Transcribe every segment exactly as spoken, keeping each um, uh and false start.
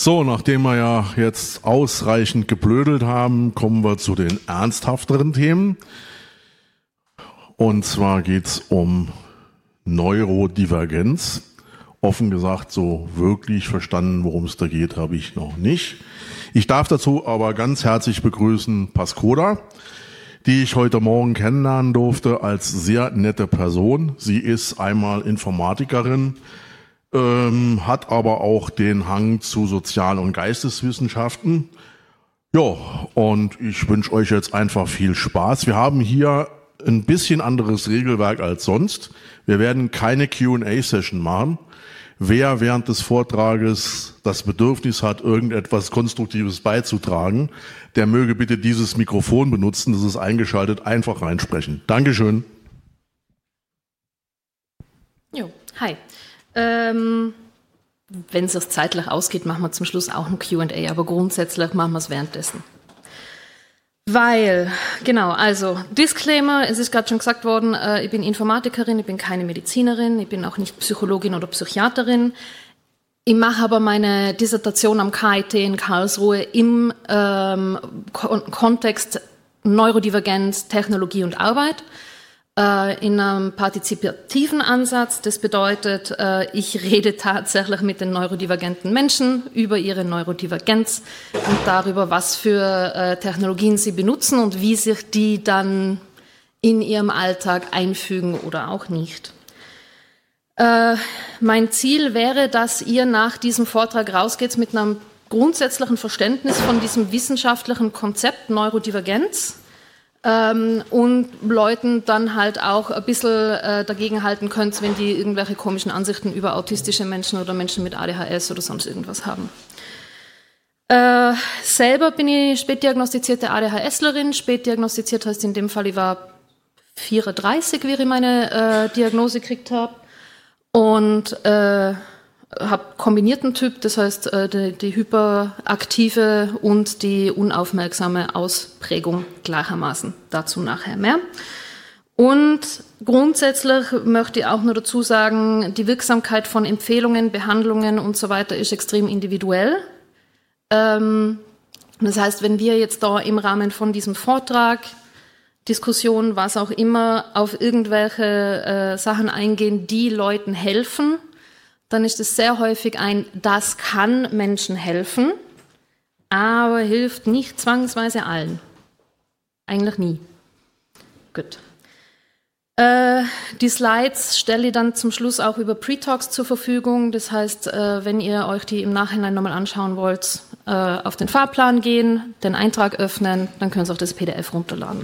So, nachdem wir ja jetzt ausreichend geblödelt haben, kommen wir zu den ernsthafteren Themen. Und zwar geht's um Neurodivergenz. Offen gesagt, so wirklich verstanden, worum es da geht, habe ich noch nicht. Ich darf dazu aber ganz herzlich begrüßen Paskoda, die ich heute Morgen kennenlernen durfte als sehr nette Person. Sie ist einmal Informatikerin, ähm, hat aber auch den Hang zu Sozial- und Geisteswissenschaften. Ja, und ich wünsche euch jetzt einfach viel Spaß. Wir haben hier ein bisschen anderes Regelwerk als sonst. Wir werden keine Q und A-Session machen. Wer während des Vortrages das Bedürfnis hat, irgendetwas Konstruktives beizutragen, der möge bitte dieses Mikrofon benutzen, das ist eingeschaltet, einfach reinsprechen. Dankeschön. Jo, hi. Ähm, wenn es sich zeitlich ausgeht, machen wir zum Schluss auch ein Q und A, aber grundsätzlich machen wir es währenddessen. Weil, genau, also Disclaimer, es ist gerade schon gesagt worden, äh, ich bin Informatikerin, ich bin keine Medizinerin, ich bin auch nicht Psychologin oder Psychiaterin. Ich mache aber meine Dissertation am K I T in Karlsruhe im ähm, Kon- Kontext Neurodivergenz, Technologie und Arbeit. In einem partizipativen Ansatz. Das bedeutet, ich rede tatsächlich mit den neurodivergenten Menschen über ihre Neurodivergenz und darüber, was für Technologien sie benutzen und wie sich die dann in ihrem Alltag einfügen oder auch nicht. Mein Ziel wäre, dass ihr nach diesem Vortrag rausgeht mit einem grundsätzlichen Verständnis von diesem wissenschaftlichen Konzept Neurodivergenz. Ähm, und Leuten dann halt auch ein bisschen äh, dagegen halten könnt, wenn die irgendwelche komischen Ansichten über autistische Menschen oder Menschen mit A D H S oder sonst irgendwas haben. Äh, selber bin ich spätdiagnostizierte ADHSlerin. Spätdiagnostiziert heißt in dem Fall, ich war vierunddreißig, wie ich meine äh, Diagnose gekriegt habe. Und äh, habe kombinierten Typ, das heißt äh, die, die hyperaktive und die unaufmerksame Ausprägung gleichermaßen. Dazu nachher mehr. Und grundsätzlich möchte ich auch nur dazu sagen, die Wirksamkeit von Empfehlungen, Behandlungen und so weiter ist extrem individuell. Ähm, das heißt, wenn wir jetzt da im Rahmen von diesem Vortrag, Diskussion, was auch immer, auf irgendwelche äh, Sachen eingehen, die Leuten helfen, dann ist es sehr häufig ein, das kann Menschen helfen, aber hilft nicht zwangsweise allen. Eigentlich nie. Gut. Äh, die Slides stelle ich dann zum Schluss auch über Pre-Talks zur Verfügung. Das heißt, äh, wenn ihr euch die im Nachhinein nochmal anschauen wollt, äh, auf den Fahrplan gehen, den Eintrag öffnen, dann könnt ihr auch das P D F runterladen.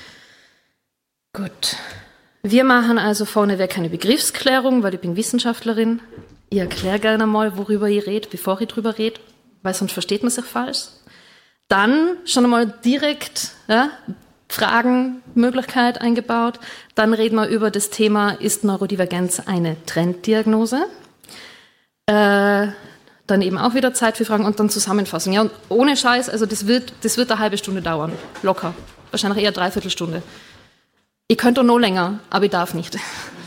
Gut. Wir machen also vorneweg eine Begriffsklärung, weil ich bin Wissenschaftlerin. Ich erkläre gerne mal, worüber ich rede, bevor ich drüber rede, weil sonst versteht man sich falsch. Dann schon einmal direkt ja, Fragenmöglichkeit eingebaut. Dann reden wir über das Thema, ist Neurodivergenz eine Trenddiagnose? Äh, dann eben auch wieder Zeit für Fragen und dann Zusammenfassung. Ja, und ohne Scheiß, also das wird, das wird eine halbe Stunde dauern, locker. Wahrscheinlich eher dreiviertel Stunde. Ich könnte noch länger, aber ich darf nicht.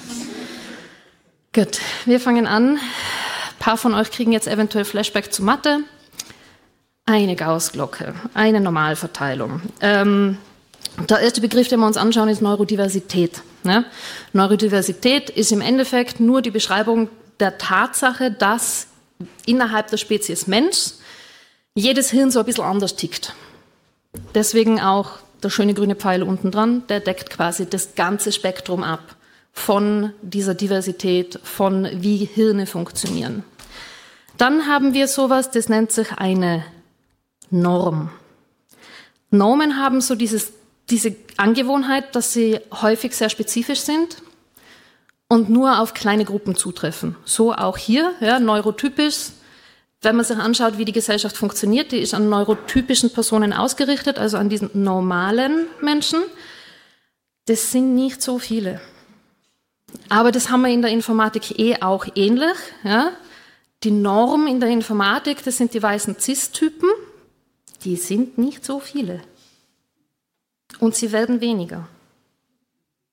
Gut, wir fangen an. Ein paar von euch kriegen jetzt eventuell Flashback zu Mathe. Eine Gaußglocke, eine Normalverteilung. Ähm, der erste Begriff, den wir uns anschauen, ist Neurodiversität. Ne? Neurodiversität ist im Endeffekt nur die Beschreibung der Tatsache, dass innerhalb der Spezies Mensch jedes Hirn so ein bisschen anders tickt. Deswegen auch der schöne grüne Pfeil unten dran, der deckt quasi das ganze Spektrum ab von dieser Diversität, von wie Hirne funktionieren. Dann haben wir sowas, das nennt sich eine Norm. Normen haben so dieses, diese Angewohnheit, dass sie häufig sehr spezifisch sind und nur auf kleine Gruppen zutreffen. So auch hier, ja, neurotypisch. Wenn man sich anschaut, wie die Gesellschaft funktioniert, die ist an neurotypischen Personen ausgerichtet, also an diesen normalen Menschen. Das sind nicht so viele. Aber das haben wir in der Informatik eh auch ähnlich. Ja? Die Norm in der Informatik, das sind die weißen Cis-Typen. Die sind nicht so viele. Und sie werden weniger.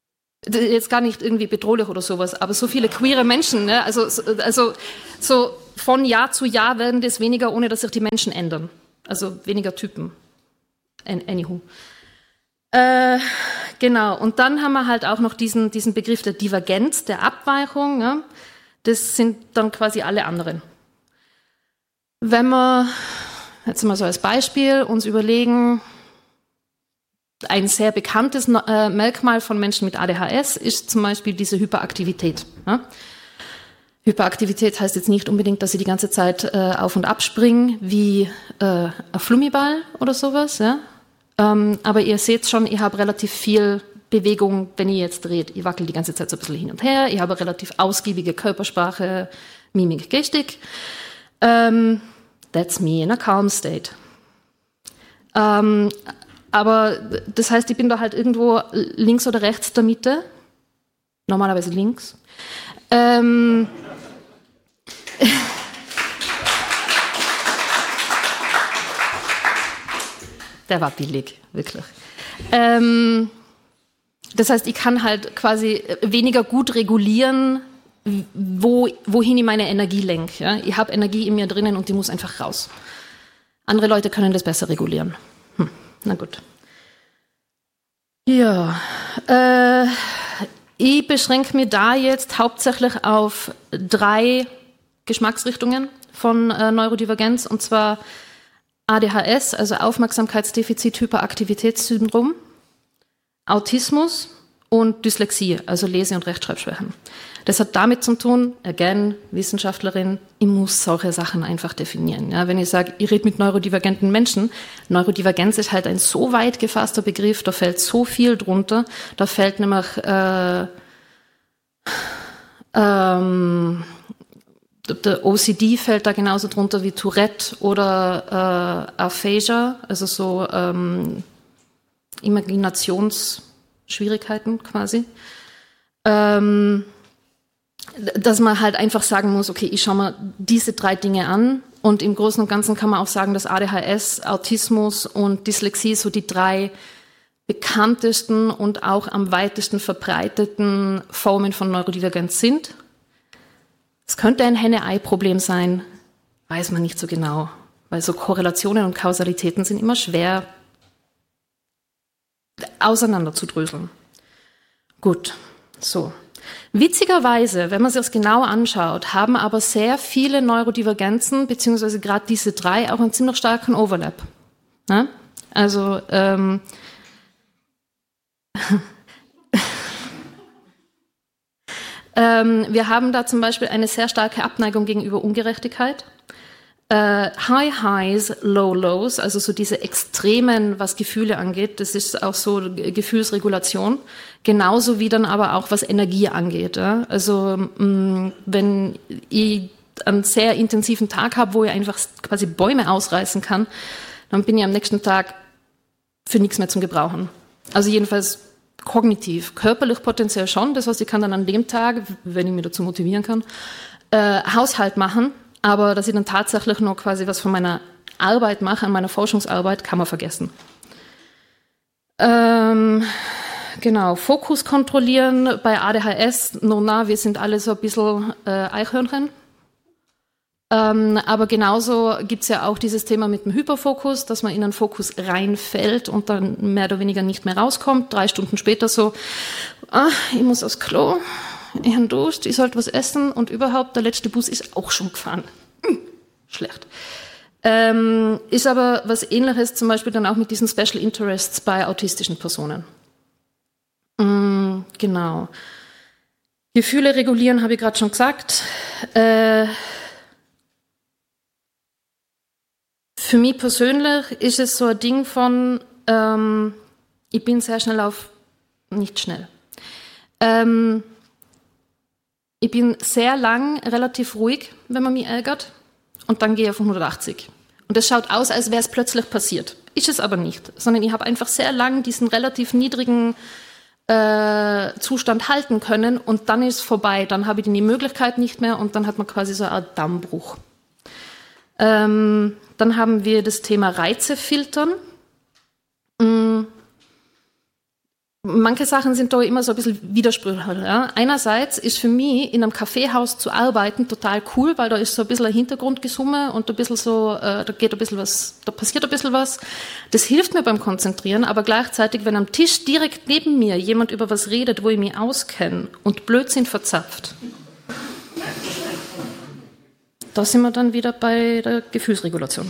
Jetzt gar nicht irgendwie bedrohlich oder sowas, aber so viele queere Menschen, ne? also, also so von Jahr zu Jahr werden das weniger, ohne dass sich die Menschen ändern. Also weniger Typen. Anywho. Äh, genau, und dann haben wir halt auch noch diesen, diesen Begriff der Divergenz, der Abweichung. Ja? Das sind dann quasi alle anderen. Wenn wir jetzt mal so als Beispiel uns überlegen, ein sehr bekanntes äh, Merkmal von Menschen mit A D H S ist zum Beispiel diese Hyperaktivität. Ja? Hyperaktivität heißt jetzt nicht unbedingt, dass sie die ganze Zeit äh, auf und ab springen wie äh, ein Flummiball oder sowas. Ja? Ähm, aber ihr seht schon, ich habe relativ viel Bewegung, wenn ihr jetzt dreht. Ich wackel die ganze Zeit so ein bisschen hin und her. Ich habe relativ ausgiebige Körpersprache, Mimik, Gestik. Ähm, that's me in a calm state. Ähm, aber das heißt, ich bin da halt irgendwo links oder rechts der Mitte. Normalerweise links. Ähm, Der war billig, wirklich. Ähm, das heißt, ich kann halt quasi weniger gut regulieren, wo, wohin ich meine Energie lenke. Ja? Ich habe Energie in mir drinnen und die muss einfach raus. Andere Leute können das besser regulieren. Hm, na gut. Ja, äh, ich beschränke mir da jetzt hauptsächlich auf drei Geschmacksrichtungen von äh, Neurodivergenz, und zwar A D H S, also Aufmerksamkeitsdefizit-Hyperaktivitätssyndrom, Autismus und Dyslexie, also Lese- und Rechtschreibschwächen. Das hat damit zu tun, again, Wissenschaftlerin, ich muss solche Sachen einfach definieren. Ja, wenn ich sage, ich rede mit neurodivergenten Menschen, Neurodivergenz ist halt ein so weit gefasster Begriff, da fällt so viel drunter, da fällt nämlich äh, ähm, der O C D fällt da genauso drunter wie Tourette oder äh, Aphasia, also so ähm, Imaginationsschwierigkeiten quasi. Ähm, dass man halt einfach sagen muss, okay, ich schaue mir diese drei Dinge an, und im Großen und Ganzen kann man auch sagen, dass A D H S, Autismus und Dyslexie so die drei bekanntesten und auch am weitesten verbreiteten Formen von Neurodivergenz sind. Es könnte ein Henne-Ei-Problem sein, weiß man nicht so genau, weil so Korrelationen und Kausalitäten sind immer schwer auseinanderzudröseln. Gut, so. Witzigerweise, wenn man sich das genau anschaut, haben aber sehr viele Neurodivergenzen, beziehungsweise gerade diese drei, auch einen ziemlich starken Overlap. Ja? Also, ähm, ähm, wir haben da zum Beispiel eine sehr starke Abneigung gegenüber Ungerechtigkeit. Äh, High Highs, Low Lows, also so diese Extremen, was Gefühle angeht, das ist auch so Gefühlsregulation, genauso wie dann aber auch was Energie angeht. Ja? Also mh, wenn ich einen sehr intensiven Tag habe, wo ich einfach quasi Bäume ausreißen kann, dann bin ich am nächsten Tag für nichts mehr zum Gebrauchen. Also jedenfalls kognitiv, körperlich potenziell schon, das heißt, ich kann dann an dem Tag, wenn ich mich dazu motivieren kann, äh, Haushalt machen. Aber dass ich dann tatsächlich noch quasi was von meiner Arbeit mache, an meiner Forschungsarbeit, kann man vergessen. Ähm, genau, Fokus kontrollieren bei A D H S, no, na, wir sind alle so ein bisschen äh, Eichhörnchen. Ähm, aber genauso gibt es ja auch dieses Thema mit dem Hyperfokus, dass man in einen Fokus reinfällt und dann mehr oder weniger nicht mehr rauskommt. Drei Stunden später so, ah, ich muss aufs Klo. Ich habe Durst, ich sollte was essen und überhaupt, der letzte Bus ist auch schon gefahren. Hm, schlecht. Ähm, ist aber was Ähnliches zum Beispiel dann auch mit diesen Special Interests bei autistischen Personen. Mhm, genau. Gefühle regulieren, habe ich gerade schon gesagt. Äh, für mich persönlich ist es so ein Ding von, ähm, ich bin sehr schnell auf, nicht schnell. Ähm, Ich bin sehr lang relativ ruhig, wenn man mich ärgert, und dann gehe ich auf hundertachtzig. Und es schaut aus, als wäre es plötzlich passiert. Ist es aber nicht, sondern ich habe einfach sehr lang diesen relativ niedrigen äh, Zustand halten können, und dann ist es vorbei. Dann habe ich die Möglichkeit nicht mehr, und dann hat man quasi so eine Art Dammbruch. Ähm, dann haben wir das Thema Reize filtern. Mm. manche Sachen sind da immer so ein bisschen widersprüchlich. Ja. Einerseits ist für mich in einem Kaffeehaus zu arbeiten total cool, weil da ist so ein bisschen ein Hintergrundgesumme und ein bisschen so, äh, da geht ein bisschen was, da passiert ein bisschen was. Das hilft mir beim Konzentrieren, aber gleichzeitig, wenn am Tisch direkt neben mir jemand über was redet, wo ich mich auskenne und Blödsinn verzapft, da sind wir dann wieder bei der Gefühlsregulation.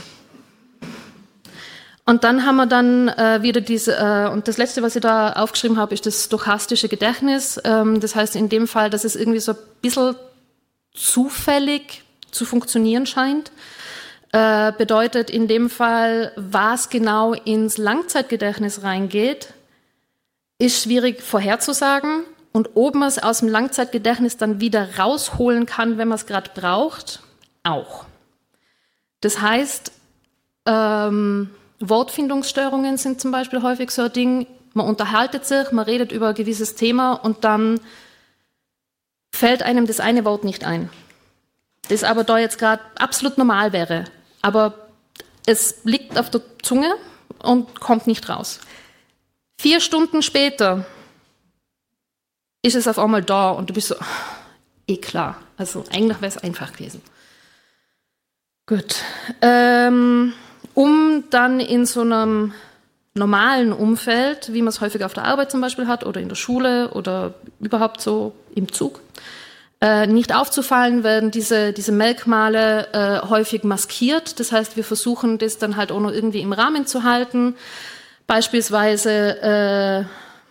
Und dann haben wir dann äh, wieder diese, äh, und das Letzte, was ich da aufgeschrieben habe, ist das stochastische Gedächtnis. Ähm, das heißt in dem Fall, dass es irgendwie so ein bisschen zufällig zu funktionieren scheint. Äh, bedeutet in dem Fall, was genau ins Langzeitgedächtnis reingeht, ist schwierig vorherzusagen. Und ob man es aus dem Langzeitgedächtnis dann wieder rausholen kann, wenn man es gerade braucht, auch. Das heißt, ähm, Wortfindungsstörungen sind zum Beispiel häufig so ein Ding. Man unterhaltet sich, man redet über ein gewisses Thema und dann fällt einem das eine Wort nicht ein. Das aber da jetzt gerade absolut normal wäre. Aber es liegt auf der Zunge und kommt nicht raus. Vier Stunden später ist es auf einmal da und du bist so, eh klar. Also eigentlich wäre es einfach gewesen. Gut. Ähm, um dann in so einem normalen Umfeld, wie man es häufig auf der Arbeit zum Beispiel hat oder in der Schule oder überhaupt so im Zug, äh, nicht aufzufallen, werden diese, diese Merkmale äh, häufig maskiert. Das heißt, wir versuchen das dann halt auch noch irgendwie im Rahmen zu halten. Beispielsweise äh,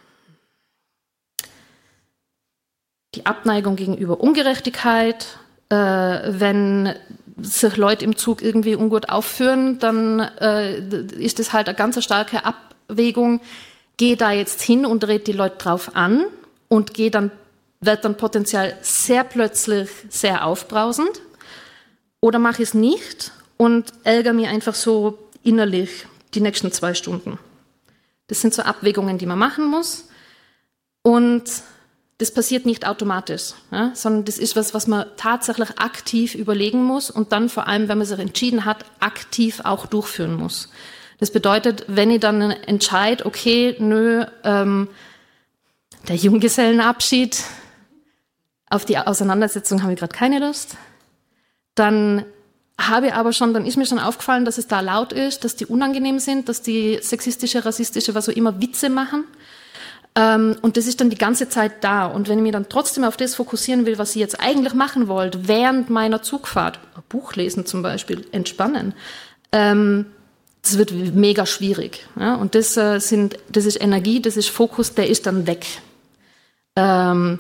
die Abneigung gegenüber Ungerechtigkeit, äh, wenn sich Leute im Zug irgendwie ungut aufführen, dann äh, ist das halt eine ganz starke Abwägung. Geh da jetzt hin und red die Leute drauf an und geh dann, wird dann potenziell sehr plötzlich sehr aufbrausend oder mache ich es nicht und ärgere mich einfach so innerlich die nächsten zwei Stunden. Das sind so Abwägungen, die man machen muss und das passiert nicht automatisch, ja, sondern das ist was, was man tatsächlich aktiv überlegen muss und dann vor allem, wenn man sich entschieden hat, aktiv auch durchführen muss. Das bedeutet, wenn ich dann entscheide, okay, nö, ähm, der Junggesellenabschied, auf die Auseinandersetzung habe ich gerade keine Lust, dann habe ich aber schon, dann ist mir schon aufgefallen, dass es da laut ist, dass die unangenehm sind, dass die sexistische, rassistische, was auch immer Witze machen. Ähm, und das ist dann die ganze Zeit da. Und wenn ich mich dann trotzdem auf das fokussieren will, was ich jetzt eigentlich machen wollte, während meiner Zugfahrt, ein Buch lesen zum Beispiel, entspannen, ähm, das wird mega schwierig. Ja? Und das, äh, sind, das ist Energie, das ist Fokus, der ist dann weg. Ähm,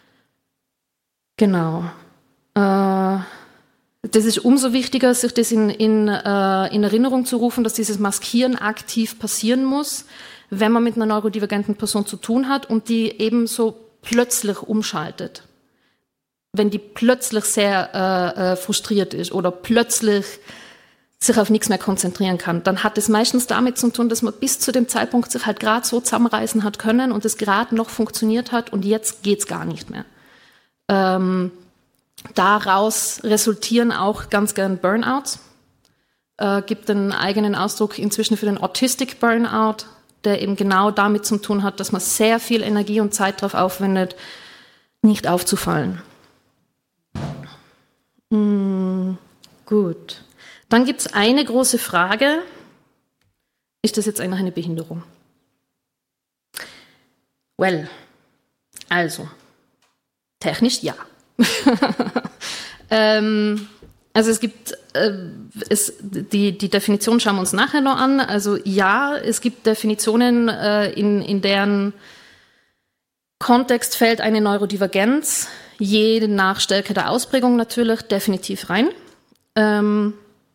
genau. Äh, das ist umso wichtiger, sich das in, in, äh, in Erinnerung zu rufen, dass dieses Maskieren aktiv passieren muss, wenn man mit einer neurodivergenten Person zu tun hat und die eben so plötzlich umschaltet. Wenn die plötzlich sehr äh, äh, frustriert ist oder plötzlich sich auf nichts mehr konzentrieren kann, dann hat es meistens damit zu tun, dass man bis zu dem Zeitpunkt sich halt gerade so zusammenreißen hat können und es gerade noch funktioniert hat und jetzt geht's gar nicht mehr. Ähm, daraus resultieren auch ganz gern Burnouts. Äh, gibt einen eigenen Ausdruck inzwischen für den Autistic Burnout, der eben genau damit zu tun hat, dass man sehr viel Energie und Zeit darauf aufwendet, nicht aufzufallen. Hm, gut. Dann gibt es eine große Frage. Ist das jetzt eigentlich eine Behinderung? Well, also, technisch ja. ähm, Also es gibt, äh, es, die, die Definition schauen wir uns nachher noch an. Also ja, es gibt Definitionen, äh, in, in deren Kontext fällt eine Neurodivergenz, je nach Stärke der Ausprägung natürlich, definitiv rein. Ähm,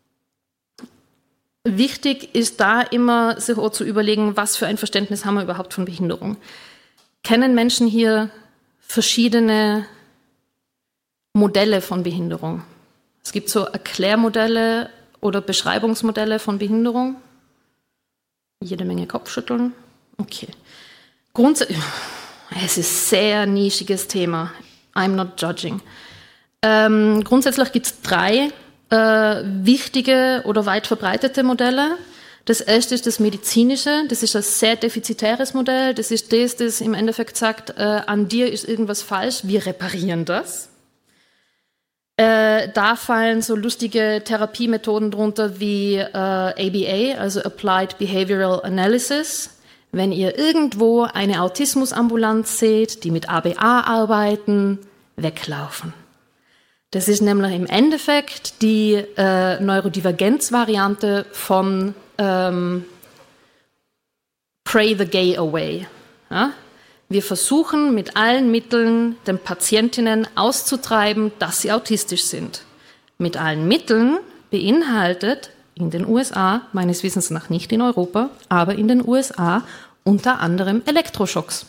wichtig ist da immer, sich auch zu überlegen, was für ein Verständnis haben wir überhaupt von Behinderung. Kennen Menschen hier verschiedene Modelle von Behinderung? Es gibt so Erklärmodelle oder Beschreibungsmodelle von Behinderung. Jede Menge Kopfschütteln. Okay. Grundsätzlich, es ist ein sehr nischiges Thema. I'm not judging. Ähm, grundsätzlich gibt es drei äh, wichtige oder weit verbreitete Modelle. Das erste ist das Medizinische, das ist ein sehr defizitäres Modell, das ist das, das im Endeffekt sagt, äh, an dir ist irgendwas falsch, wir reparieren das. Äh, da fallen so lustige Therapiemethoden drunter wie äh, A B A, also Applied Behavioral Analysis. Wenn ihr irgendwo eine Autismusambulanz seht, die mit A B A arbeiten, weglaufen. Das ist nämlich im Endeffekt die äh, Neurodivergenz-Variante von ähm, Pray the Gay Away. Ja? Wir versuchen mit allen Mitteln den Patientinnen auszutreiben, dass sie autistisch sind. Mit allen Mitteln beinhaltet in den U S A, meines Wissens nach nicht in Europa, aber in den U S A unter anderem Elektroschocks.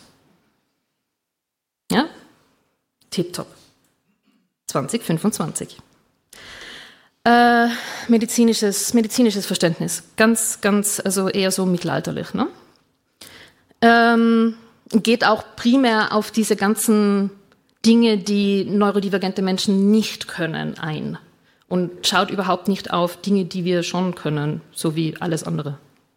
Ja? Tipptopp. zwanzig fünfundzwanzig. Äh, medizinisches, medizinisches Verständnis. Ganz, ganz, also eher so mittelalterlich. Ne? Ähm, geht auch primär auf diese ganzen Dinge, die neurodivergente Menschen nicht können, ein. Und schaut überhaupt nicht auf Dinge, die wir schon können, so wie alles andere.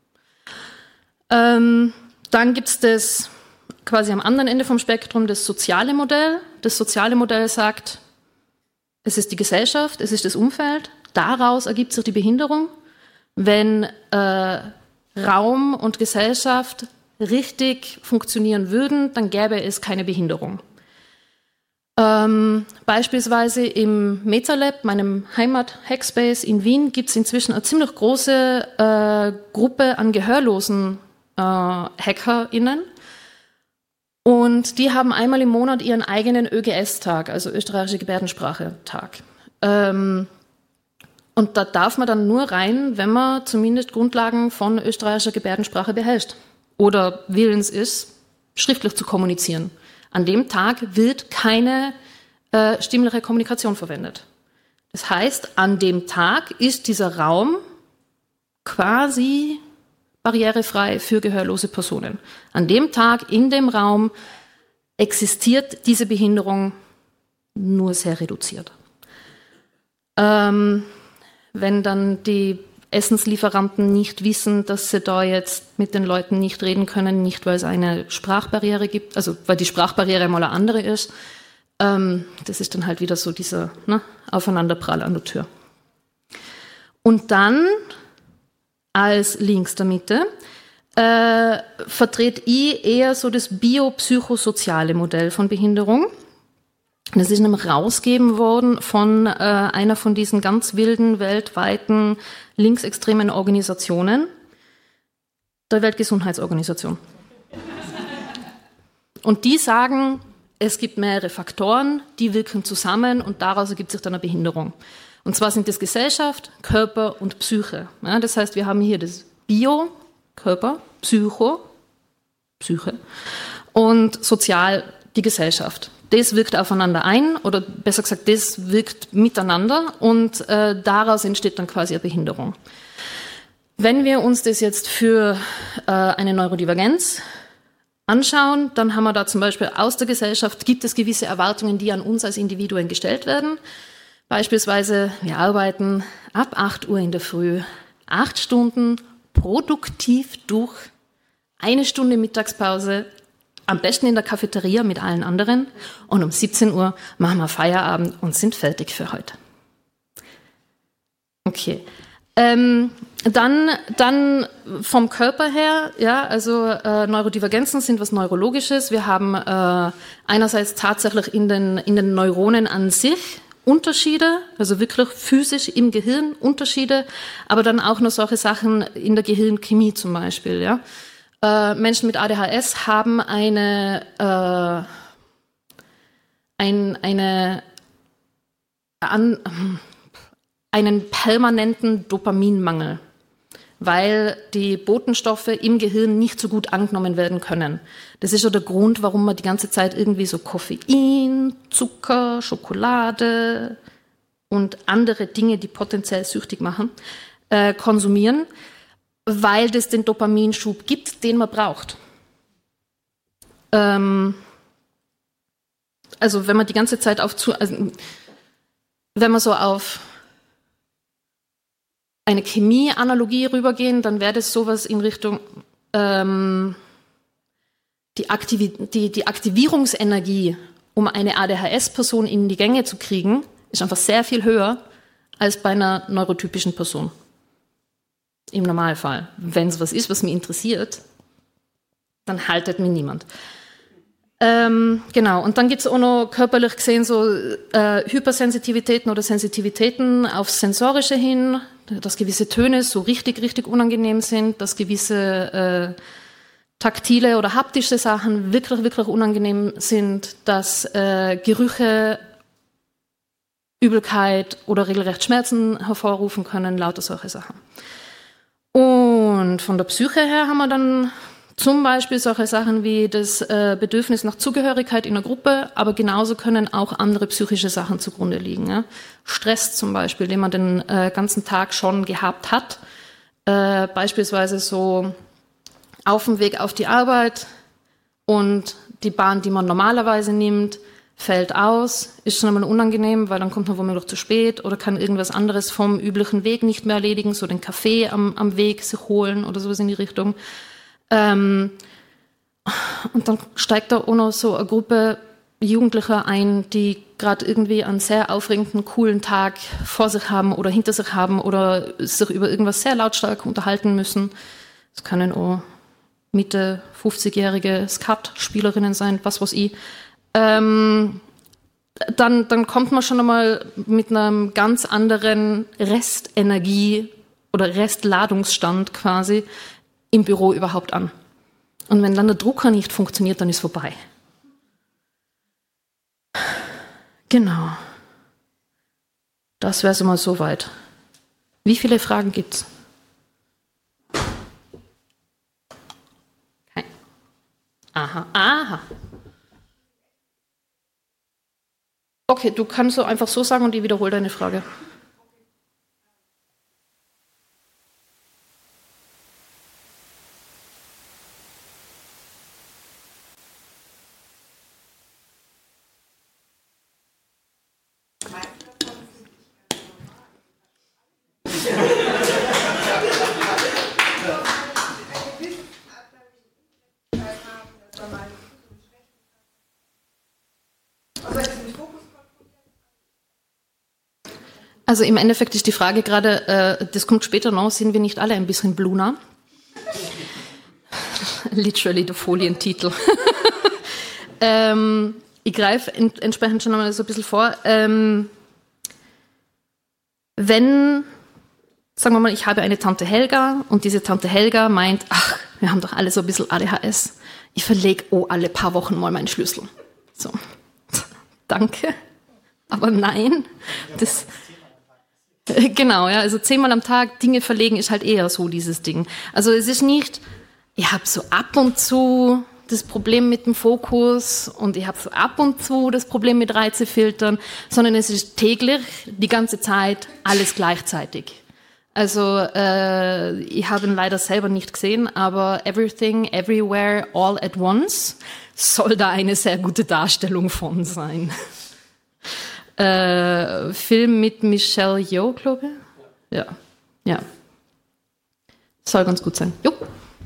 Ähm, dann gibt es das quasi am anderen Ende vom Spektrum das soziale Modell. Das soziale Modell sagt, es ist die Gesellschaft, es ist das Umfeld, daraus ergibt sich die Behinderung. Wenn äh, Raum und Gesellschaft richtig funktionieren würden, dann gäbe es keine Behinderung. Ähm, beispielsweise im MetaLab, meinem Heimat-Hackspace in Wien, gibt es inzwischen eine ziemlich große äh, Gruppe an gehörlosen äh, HackerInnen. Und die haben einmal im Monat ihren eigenen Ö G S-Tag, also österreichische Gebärdensprache-Tag. Ähm, und da darf man dann nur rein, wenn man zumindest Grundlagen von österreichischer Gebärdensprache beherrscht. Oder willens ist, schriftlich zu kommunizieren. An dem Tag wird keine äh, stimmliche Kommunikation verwendet. Das heißt, an dem Tag ist dieser Raum quasi barrierefrei für gehörlose Personen. An dem Tag in dem Raum existiert diese Behinderung nur sehr reduziert. Ähm, wenn dann die Essenslieferanten nicht wissen, dass sie da jetzt mit den Leuten nicht reden können, nicht weil es eine Sprachbarriere gibt, also weil die Sprachbarriere mal eine andere ist, ähm, das ist dann halt wieder so dieser ne, Aufeinanderprall an der Tür. Und dann als links der Mitte, äh, vertrete ich eher so das biopsychosoziale Modell von Behinderung. Das ist nämlich rausgegeben worden von äh, einer von diesen ganz wilden, weltweiten, linksextremen Organisationen, der Weltgesundheitsorganisation. Und die sagen, es gibt mehrere Faktoren, die wirken zusammen und daraus ergibt sich dann eine Behinderung. Und zwar sind das Gesellschaft, Körper und Psyche. Ja, das heißt, wir haben hier das Bio, Körper, Psycho, Psyche und Sozial, die Gesellschaft. Das wirkt aufeinander ein oder besser gesagt, das wirkt miteinander und äh, daraus entsteht dann quasi eine Behinderung. Wenn wir uns das jetzt für äh, eine Neurodivergenz anschauen, dann haben wir da zum Beispiel aus der Gesellschaft, gibt es gewisse Erwartungen, die an uns als Individuen gestellt werden. Beispielsweise, wir arbeiten ab acht Uhr in der Früh, acht Stunden produktiv durch, eine Stunde Mittagspause, am besten in der Cafeteria mit allen anderen und um siebzehn Uhr machen wir Feierabend und sind fertig für heute. Okay. Ähm, dann, dann vom Körper her, ja, also äh, Neurodivergenzen sind was Neurologisches. Wir haben äh, einerseits tatsächlich in den, in den Neuronen an sich Unterschiede, also wirklich physisch im Gehirn Unterschiede, aber dann auch noch solche Sachen in der Gehirnchemie zum Beispiel, ja. Äh, Menschen mit A D H S haben eine, äh, ein, eine, an, einen permanenten Dopaminmangel, weil die Botenstoffe im Gehirn nicht so gut angenommen werden können. Das ist ja der Grund, warum man die ganze Zeit irgendwie so Koffein, Zucker, Schokolade und andere Dinge, die potenziell süchtig machen, äh, konsumieren, weil das den Dopaminschub gibt, den man braucht. Ähm, also wenn man die ganze Zeit auf, zu, also wenn man so auf eine Chemie-Analogie rübergehen, dann wäre das sowas in Richtung ähm, die, Aktivi- die, die Aktivierungsenergie, um eine A D H S-Person in die Gänge zu kriegen, ist einfach sehr viel höher als bei einer neurotypischen Person. Im Normalfall. Wenn es was ist, was mich interessiert, dann haltet mir niemand. Ähm, genau, und dann gibt es auch noch körperlich gesehen so äh, Hypersensitivitäten oder Sensitivitäten aufs Sensorische hin, dass gewisse Töne so richtig, richtig unangenehm sind, dass gewisse äh, taktile oder haptische Sachen wirklich, wirklich unangenehm sind, dass äh, Gerüche Übelkeit oder regelrecht Schmerzen hervorrufen können, lauter solche Sachen. Und von der Psyche her haben wir dann zum Beispiel solche Sachen wie das äh, Bedürfnis nach Zugehörigkeit in einer Gruppe, aber genauso können auch andere psychische Sachen zugrunde liegen. Ja? Stress zum Beispiel, den man den äh, ganzen Tag schon gehabt hat. Äh, beispielsweise so auf dem Weg auf die Arbeit und die Bahn, die man normalerweise nimmt, fällt aus, ist schon einmal unangenehm, weil dann kommt man womöglich zu spät oder kann irgendwas anderes vom üblichen Weg nicht mehr erledigen, so den Kaffee am, am Weg sich holen oder sowas in die Richtung. Ähm, und dann steigt da auch noch so eine Gruppe Jugendlicher ein, die gerade irgendwie einen sehr aufregenden, coolen Tag vor sich haben oder hinter sich haben oder sich über irgendwas sehr lautstark unterhalten müssen. Das können auch Mitte fünfzigjährige Skat-Spielerinnen sein, was weiß ich. Ähm, dann, dann kommt man schon einmal mit einem ganz anderen Restenergie oder Restladungsstand quasi im Büro überhaupt an. Und wenn dann der Drucker nicht funktioniert, dann ist vorbei. Genau. Das wäre es mal soweit. Wie viele Fragen gibt's? Kein. Aha, aha. Okay, du kannst so einfach so sagen und ich wiederhole deine Frage. Also im Endeffekt ist die Frage gerade, äh, das kommt später noch, sind wir nicht alle ein bisschen Bluna? Literally der Folientitel. ähm, ich greife ent- entsprechend schon einmal so ein bisschen vor. Ähm, wenn, sagen wir mal, ich habe eine Tante Helga und diese Tante Helga meint, ach, wir haben doch alle so ein bisschen A D H S. Ich verlege oh alle paar Wochen mal meinen Schlüssel. So, danke, aber nein, das... Genau, ja, also zehnmal am Tag Dinge verlegen ist halt eher so dieses Ding. Also es ist nicht, ich habe so ab und zu das Problem mit dem Fokus und ich habe so ab und zu das Problem mit Reizefiltern, sondern es ist täglich, die ganze Zeit, alles gleichzeitig. Also äh, ich habe ihn leider selber nicht gesehen, aber Everything, Everywhere, All at Once soll da eine sehr gute Darstellung von sein. Äh, Film mit Michelle Yeoh, glaube ich. Ja, ja. Soll ganz gut sein. Jo.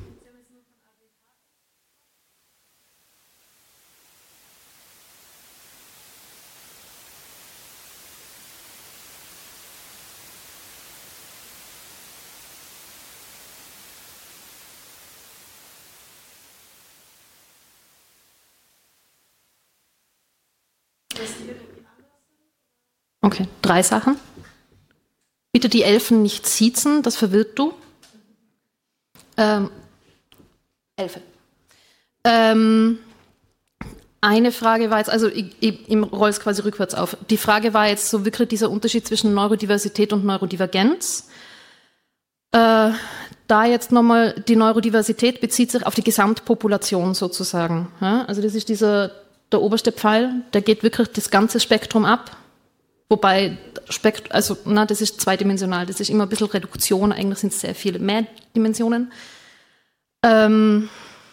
Okay, drei Sachen. Bitte die Elfen nicht siezen, das verwirrt du. Ähm, Elfe. Ähm, eine Frage war jetzt, also ich, ich, ich roll es quasi rückwärts auf. Die Frage war jetzt so wirklich dieser Unterschied zwischen Neurodiversität und Neurodivergenz. Äh, da jetzt nochmal, die Neurodiversität bezieht sich auf die Gesamtpopulation sozusagen. Ja? Also das ist dieser, der oberste Pfeil, der geht wirklich das ganze Spektrum ab. Wobei, Spekt- also, na, das ist zweidimensional, das ist immer ein bisschen Reduktion, eigentlich sind es sehr viele mehr Dimensionen. Ähm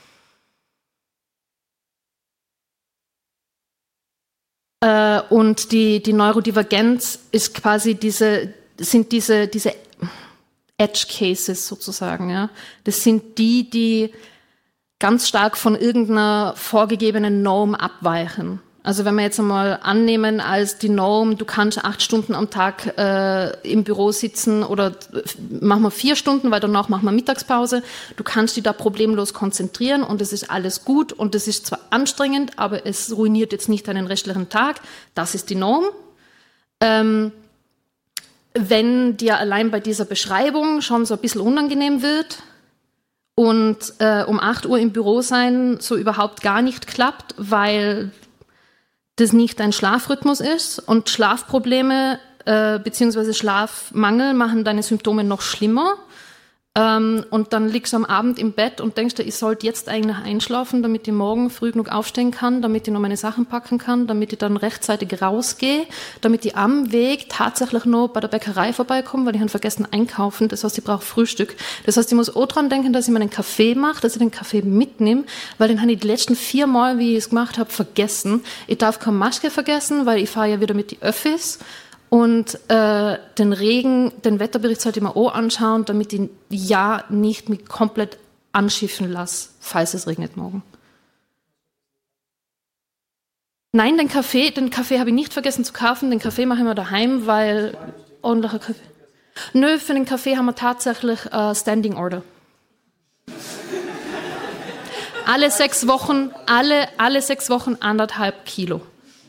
äh, und die, die Neurodivergenz ist quasi diese, sind diese, diese Edge Cases sozusagen. Ja. Das sind die, die ganz stark von irgendeiner vorgegebenen Norm abweichen. Also wenn wir jetzt einmal annehmen als die Norm, du kannst acht Stunden am Tag äh, im Büro sitzen oder machen wir vier Stunden, weil danach machen wir Mittagspause. Du kannst dich da problemlos konzentrieren und es ist alles gut und es ist zwar anstrengend, aber es ruiniert jetzt nicht deinen restlichen Tag. Das ist die Norm. Ähm, wenn dir allein bei dieser Beschreibung schon so ein bisschen unangenehm wird und äh, um acht Uhr im Büro sein so überhaupt gar nicht klappt, weil das nicht dein Schlafrhythmus ist und Schlafprobleme äh, bzw. Schlafmangel machen deine Symptome noch schlimmer. Ähm, und dann liegst du am Abend im Bett und denkst dir, ich sollte jetzt eigentlich einschlafen, damit ich morgen früh genug aufstehen kann, damit ich noch meine Sachen packen kann, damit ich dann rechtzeitig rausgehe, damit ich am Weg tatsächlich noch bei der Bäckerei vorbeikomme, weil ich habe vergessen einkaufen. Das heißt, ich brauche Frühstück. Das heißt, ich muss auch dran denken, dass ich mir einen Kaffee mache, dass ich den Kaffee mitnehme, weil den habe ich die letzten vier Mal, wie ich es gemacht habe, vergessen. Ich darf keine Maske vergessen, weil ich fahre ja wieder mit die Öffis. Und äh, den Regen, den Wetterbericht sollte ich mir auch anschauen, damit ich ja nicht mich komplett anschiffen lasse, falls es regnet morgen. Nein, den Kaffee, den Kaffee habe ich nicht vergessen zu kaufen. Den Kaffee mache ich mir daheim, weil ordentlicher Kaffee. Nö, für den Kaffee haben wir tatsächlich äh, Standing Order. Alle sechs Wochen, alle, alle sechs Wochen anderthalb Kilo.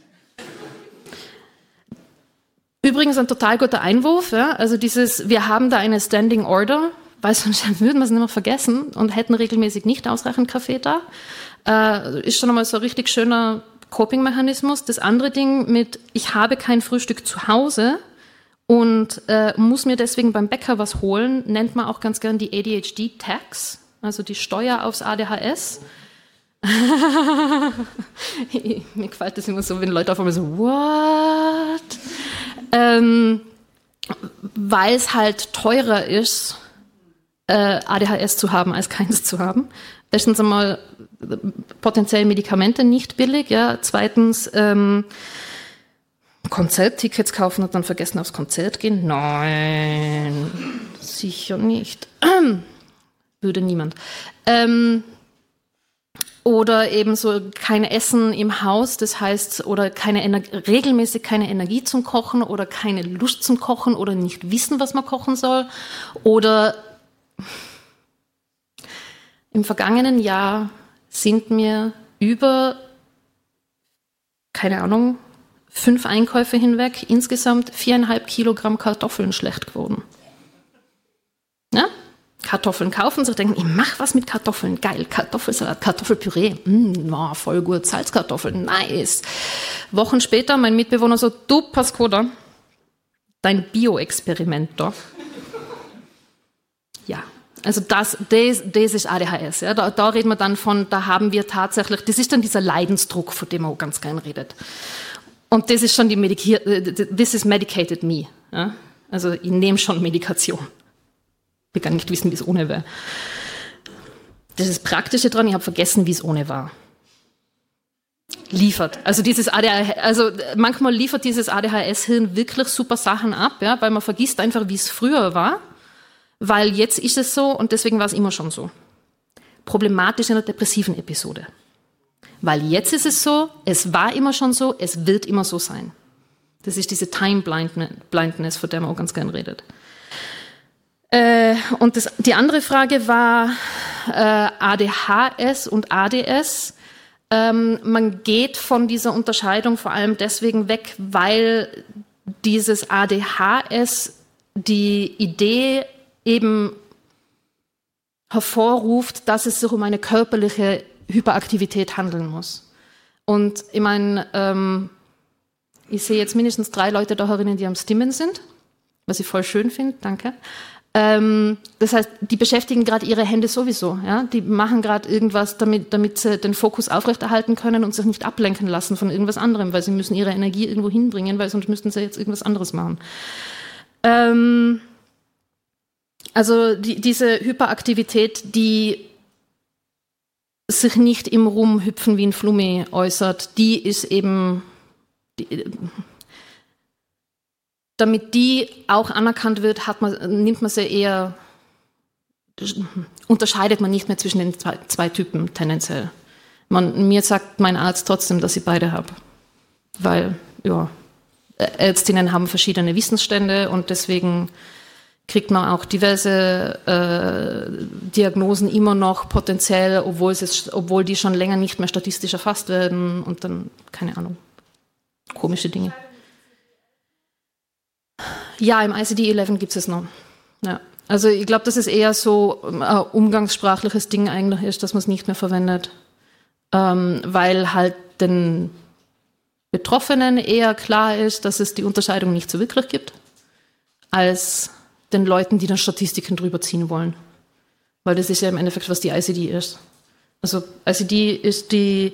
Übrigens ein total guter Einwurf, ja? Also dieses, wir haben da eine Standing Order, weil sonst würden wir es nicht mehr vergessen und hätten regelmäßig nicht ausreichend Kaffee da. Äh, ist schon einmal so ein richtig schöner Coping-Mechanismus. Das andere Ding mit, ich habe kein Frühstück zu Hause und äh, muss mir deswegen beim Bäcker was holen, nennt man auch ganz gern die A D H D-Tax, also die Steuer aufs A D H S. Mir gefällt das immer so, wenn Leute auf einmal so, what? Ähm, weil es halt teurer ist, äh, A D H S zu haben, als keins zu haben. Erstens einmal potenziell Medikamente nicht billig, ja. Zweitens ähm, Konzerttickets kaufen und dann vergessen aufs Konzert gehen. Nein, sicher nicht. Würde niemand. Ähm, Oder eben so kein Essen im Haus, das heißt, oder keine Ener- regelmäßig keine Energie zum Kochen oder keine Lust zum Kochen oder nicht wissen, was man kochen soll. Oder im vergangenen Jahr sind mir über, keine Ahnung, fünf Einkäufe hinweg insgesamt viereinhalb Kilogramm Kartoffeln schlecht geworden. Ja? Kartoffeln kaufen, sich denken, ich mache was mit Kartoffeln, geil, Kartoffelsalat, Kartoffelpüree, mm, oh, voll gut, Salzkartoffeln, nice. Wochen später, mein Mitbewohner so, du Paskoda, dein Bio-Experiment da. Ja, also das, das, das ist A D H S, ja, da, da reden wir dann von, da haben wir tatsächlich, das ist dann dieser Leidensdruck, von dem man auch ganz gern redet. Und das ist schon die Mediki- this is medicated me, ja? Also ich nehme schon Medikation. Ich kann nicht wissen, wie es ohne wäre. Das ist das Praktische dran, ich habe vergessen, wie es ohne war. Liefert. Also dieses A D H S, also manchmal liefert dieses A D H S-Hirn wirklich super Sachen ab, ja, weil man vergisst einfach, wie es früher war, weil jetzt ist es so und deswegen war es immer schon so. Problematisch in der depressiven Episode. Weil jetzt ist es so, es war immer schon so, es wird immer so sein. Das ist diese Time Blindness, von der man auch ganz gern redet. Äh, und das, die andere Frage war äh, A D H S und A D S. Ähm, man geht von dieser Unterscheidung vor allem deswegen weg, weil dieses A D H S die Idee eben hervorruft, dass es sich um eine körperliche Hyperaktivität handeln muss. Und ich meine, ähm, ich sehe jetzt mindestens drei Leute da herinnen, die am Stimmen sind, was ich voll schön finde, danke. Ähm, das heißt, die beschäftigen gerade ihre Hände sowieso. Ja? Die machen gerade irgendwas, damit, damit sie den Fokus aufrechterhalten können und sich nicht ablenken lassen von irgendwas anderem, weil sie müssen ihre Energie irgendwo hinbringen, weil sonst müssten sie jetzt irgendwas anderes machen. Ähm, also die, diese Hyperaktivität, die sich nicht im Rumhüpfen wie ein Flummi äußert, die ist eben... Die, damit die auch anerkannt wird, hat man, nimmt man sie eher, unterscheidet man nicht mehr zwischen den zwei, zwei Typen tendenziell. Man, mir sagt mein Arzt trotzdem, dass ich beide habe. Weil, ja, Ärztinnen haben verschiedene Wissensstände und deswegen kriegt man auch diverse äh, Diagnosen immer noch potenziell, obwohl, es, obwohl die schon länger nicht mehr statistisch erfasst werden und dann, keine Ahnung, komische Dinge. Ja, im I C D elf gibt es es noch. Ja. Also ich glaube, dass es eher so ein umgangssprachliches Ding eigentlich ist, dass man es nicht mehr verwendet, ähm, weil halt den Betroffenen eher klar ist, dass es die Unterscheidung nicht so wirklich gibt, als den Leuten, die dann Statistiken drüber ziehen wollen. Weil das ist ja im Endeffekt, was die I C D ist. Also I C D ist die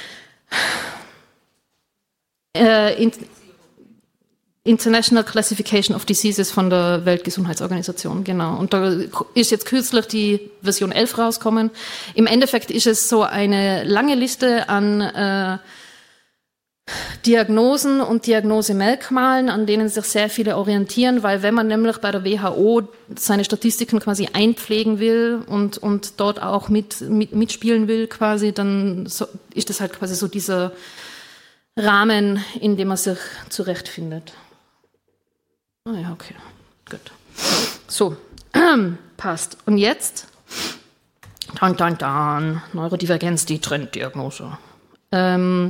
äh, in, International Classification of Diseases von der Weltgesundheitsorganisation, genau. Und da ist jetzt kürzlich die Version elf rausgekommen. Im Endeffekt ist es so eine lange Liste an äh, Diagnosen und Diagnosemerkmalen, an denen sich sehr viele orientieren, weil wenn man nämlich bei der W H O seine Statistiken quasi einpflegen will und, und dort auch mit, mit, mitspielen will quasi, dann so, ist das halt quasi so dieser Rahmen, in dem man sich zurechtfindet. Ah ja, okay, gut. So, passt. Und jetzt, dann, dann, dann, Neurodivergenz, die Trenddiagnose. Ähm,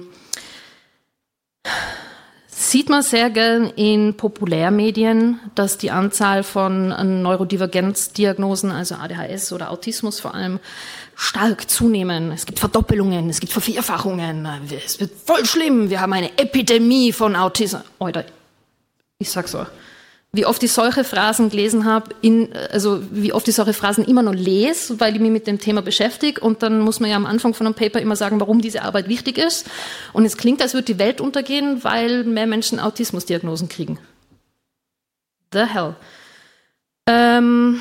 sieht man sehr gern in Populärmedien, dass die Anzahl von Neurodivergenzdiagnosen, also A D H S oder Autismus vor allem, stark zunehmen. Es gibt Verdoppelungen, es gibt Vervierfachungen, es wird voll schlimm, wir haben eine Epidemie von Autismus. Alter, ich sag's so. Wie oft ich solche Phrasen gelesen habe, in, also wie oft ich solche Phrasen immer noch lese, weil ich mich mit dem Thema beschäftige und dann muss man ja am Anfang von einem Paper immer sagen, warum diese Arbeit wichtig ist. Und es klingt, als würde die Welt untergehen, weil mehr Menschen Autismusdiagnosen kriegen. The hell. Ähm,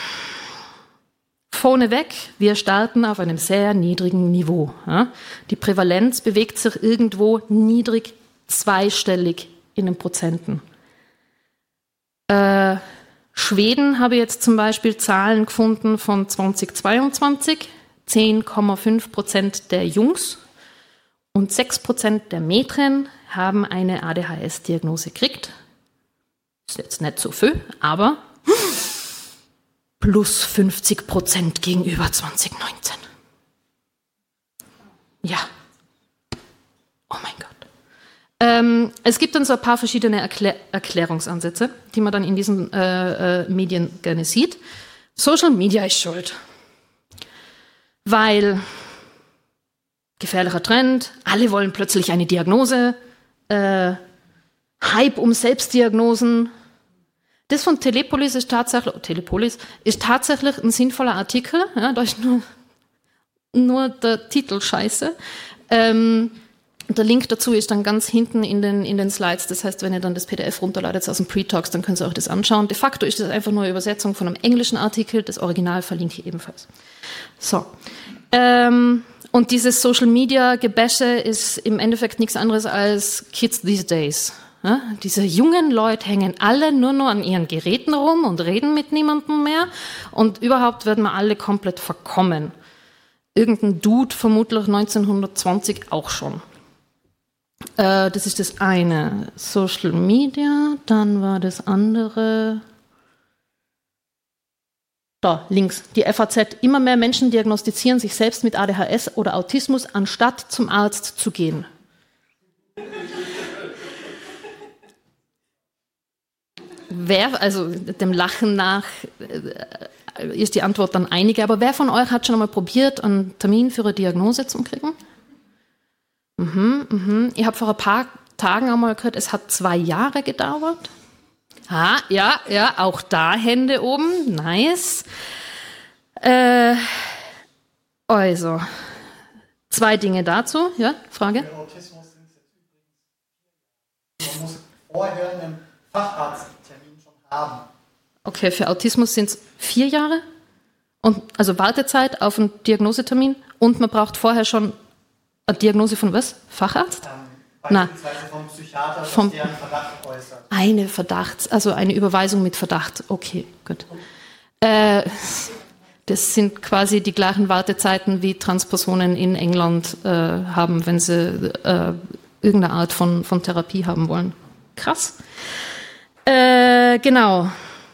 vorneweg, wir starten auf einem sehr niedrigen Niveau. Ja? Die Prävalenz bewegt sich irgendwo niedrig zweistellig in den Prozenten. Äh, Schweden habe jetzt zum Beispiel Zahlen gefunden von zweitausendzweiundzwanzig, zehn Komma fünf Prozent der Jungs und sechs Prozent der Mädchen haben eine A D H S-Diagnose gekriegt. Ist jetzt nicht so viel, aber plus fünfzig Prozent gegenüber zwanzig neunzehn. Ja. Oh mein Gott. Ähm, es gibt dann so ein paar verschiedene Erklär- Erklärungsansätze, die man dann in diesen äh, äh, Medien gerne sieht. Social Media ist schuld. Weil gefährlicher Trend, alle wollen plötzlich eine Diagnose, äh, Hype um Selbstdiagnosen. Das von Telepolis ist tatsächlich, Telepolis ist tatsächlich ein sinnvoller Artikel. Ja, da ist nur, nur der Titel scheiße. Ähm, Der Link dazu ist dann ganz hinten in den, in den Slides. Das heißt, wenn ihr dann das P D F runterladet aus dem Pre-Talks, dann könnt ihr euch das anschauen. De facto ist das einfach nur eine Übersetzung von einem englischen Artikel. Das Original verlinke ich ebenfalls. So. Ähm, und dieses Social-Media-Gebäsche ist im Endeffekt nichts anderes als Kids these days. Ja? Diese jungen Leute hängen alle nur noch an ihren Geräten rum und reden mit niemandem mehr. Und überhaupt werden wir alle komplett verkommen. Irgendein Dude, vermutlich neunzehnhundertzwanzig, auch schon. Das ist das eine, Social Media, dann war das andere, da links, die F A Z, immer mehr Menschen diagnostizieren sich selbst mit A D H S oder Autismus, anstatt zum Arzt zu gehen. Wer, also dem Lachen nach ist die Antwort dann einige, aber wer von euch hat schon einmal probiert, einen Termin für eine Diagnose zu kriegen? Mhm, mhm. Ich habe vor ein paar Tagen einmal gehört, es hat zwei Jahre gedauert. Ah, ja, ja, auch da Hände oben, nice. Äh, also, zwei Dinge dazu, ja, Frage? Für Autismus sind es jetzt übrigens, man muss vorher einen Facharzttermin schon haben. Okay, für Autismus sind es vier Jahre, und, also Wartezeit auf einen Diagnosetermin und man braucht vorher schon eine Diagnose von was? Facharzt? Ähm, Beispielsweise vom Psychiater, vom, der einen Verdacht äußert. Eine Verdachts-, also eine Überweisung mit Verdacht. Okay, gut. Äh, das sind quasi die gleichen Wartezeiten, wie Transpersonen in England äh, haben, wenn sie äh, irgendeine Art von, von Therapie haben wollen. Krass. Äh, genau.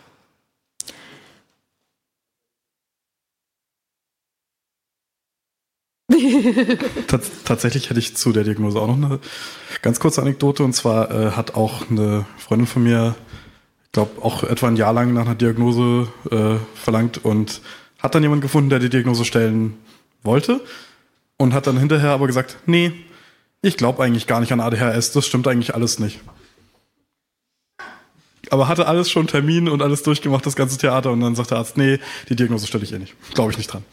Tats- tatsächlich hätte ich zu der Diagnose auch noch eine ganz kurze Anekdote. Und zwar äh, hat auch eine Freundin von mir, ich glaube, auch etwa ein Jahr lang nach einer Diagnose äh, verlangt und hat dann jemanden gefunden, der die Diagnose stellen wollte und hat dann hinterher aber gesagt, nee, ich glaube eigentlich gar nicht an A D H S, das stimmt eigentlich alles nicht. Aber hatte alles schon Termin und alles durchgemacht, das ganze Theater, und dann sagt der Arzt, nee, die Diagnose stelle ich eh nicht. Glaube ich nicht dran.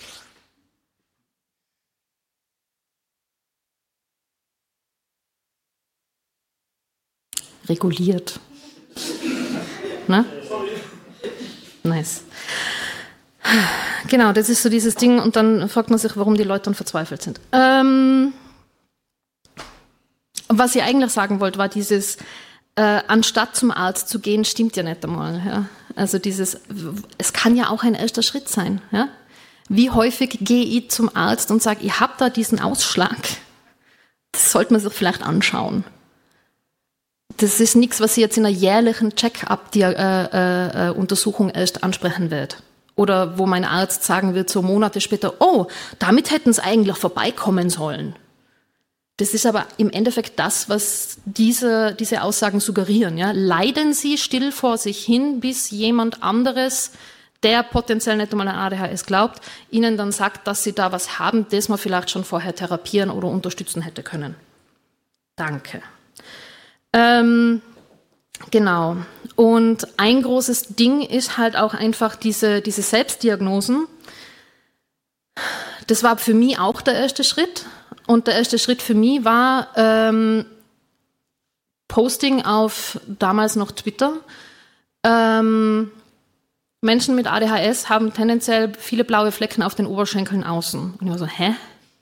Reguliert. Ne? Nice. Genau, das ist so dieses Ding, und dann fragt man sich, warum die Leute dann verzweifelt sind. Ähm, was ich eigentlich sagen wollte, war dieses, äh, anstatt zum Arzt zu gehen, stimmt ja nicht einmal. Ja? Also dieses, es kann ja auch ein erster Schritt sein. Ja? Wie häufig gehe ich zum Arzt und sage, ich habe da diesen Ausschlag. Das sollte man sich vielleicht anschauen. Das ist nichts, was Sie jetzt in einer jährlichen Check-up-Untersuchung erst ansprechen wird. Oder wo mein Arzt sagen wird, so Monate später, oh, damit hätten Sie eigentlich vorbeikommen sollen. Das ist aber im Endeffekt das, was diese, diese Aussagen suggerieren. Ja? Leiden Sie still vor sich hin, bis jemand anderes, der potenziell nicht einmal an A D H S glaubt, Ihnen dann sagt, dass Sie da was haben, das man vielleicht schon vorher therapieren oder unterstützen hätte können. Danke. Ähm, genau. Und ein großes Ding ist halt auch einfach diese, diese Selbstdiagnosen. Das war für mich auch der erste Schritt. Und der erste Schritt für mich war ähm, Posting auf damals noch Twitter. Ähm, Menschen mit A D H S haben tendenziell viele blaue Flecken auf den Oberschenkeln außen. Und ich war so, hä?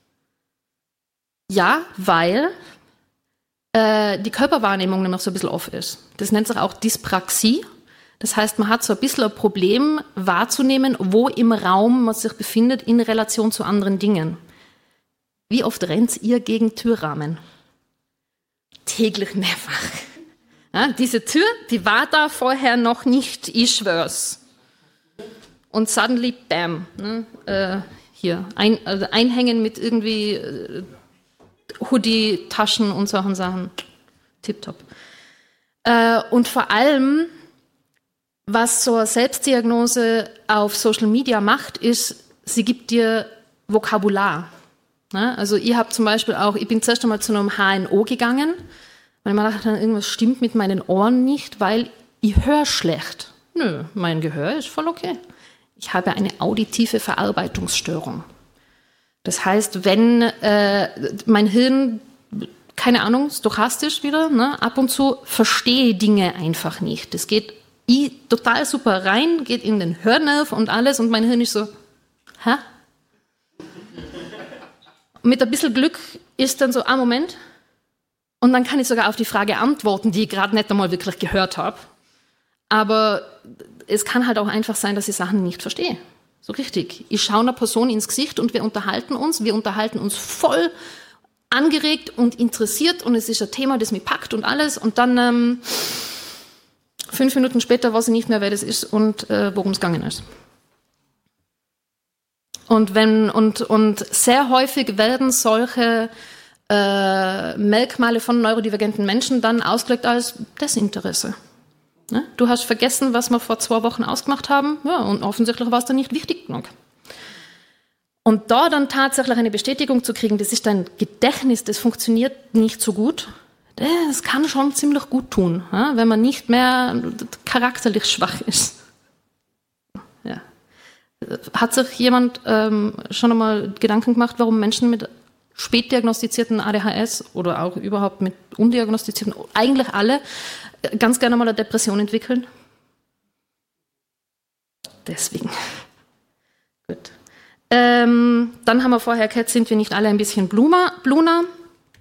Ja, weil äh, die Körperwahrnehmung nämlich so ein bisschen off ist. Das nennt sich auch Dyspraxie. Das heißt, man hat so ein bisschen ein Problem wahrzunehmen, wo im Raum man sich befindet in Relation zu anderen Dingen. Wie oft rennt ihr gegen Türrahmen? Täglich mehrfach. Ja, diese Tür, die war da vorher noch nicht, ich schwör's. Und suddenly, bam, ne, äh, hier, ein, also einhängen mit irgendwie äh, Hoodie, Taschen und solchen Sachen. Tipptopp. Äh, und vor allem, was so eine Selbstdiagnose auf Social Media macht, ist, sie gibt dir Vokabular. Ne? Also ich habe zum Beispiel auch, ich bin zuerst einmal zu einem H N O gegangen, weil ich mir dachte, irgendwas stimmt mit meinen Ohren nicht, weil ich höre schlecht. Nö, mein Gehör ist voll okay. Ich habe eine auditive Verarbeitungsstörung. Das heißt, wenn äh, mein Hirn, keine Ahnung, stochastisch wieder, ne, ab und zu verstehe Dinge einfach nicht. Das geht ich, total super rein, geht in den Hörnerv und alles, und mein Hirn ist so, hä? Mit ein bisschen Glück ist dann so, ah, Moment. Und dann kann ich sogar auf die Frage antworten, die ich gerade nicht einmal wirklich gehört habe. Aber es kann halt auch einfach sein, dass ich Sachen nicht verstehe. So richtig. Ich schaue einer Person ins Gesicht und wir unterhalten uns. Wir unterhalten uns voll angeregt und interessiert, und es ist ein Thema, das mich packt und alles. Und dann ähm, fünf Minuten später weiß ich nicht mehr, wer das ist und äh, worum es gegangen ist. Und, wenn, und, und sehr häufig werden solche äh, Merkmale von neurodivergenten Menschen dann ausgelegt als Desinteresse. Ne? Du hast vergessen, was wir vor zwei Wochen ausgemacht haben, ja, und offensichtlich war es dann nicht wichtig genug. Und da dann tatsächlich eine Bestätigung zu kriegen, das ist dein Gedächtnis, das funktioniert nicht so gut, das kann schon ziemlich gut tun, ja, wenn man nicht mehr charakterlich schwach ist. Ja. Hat sich jemand ähm, schon einmal Gedanken gemacht, warum Menschen mit spätdiagnostizierten A D H S oder auch überhaupt mit undiagnostizierten, eigentlich alle, ganz gerne mal eine Depression entwickeln? Deswegen. Gut. Ähm, dann haben wir vorher gehört, sind wir nicht alle ein bisschen Bluma, Bluna?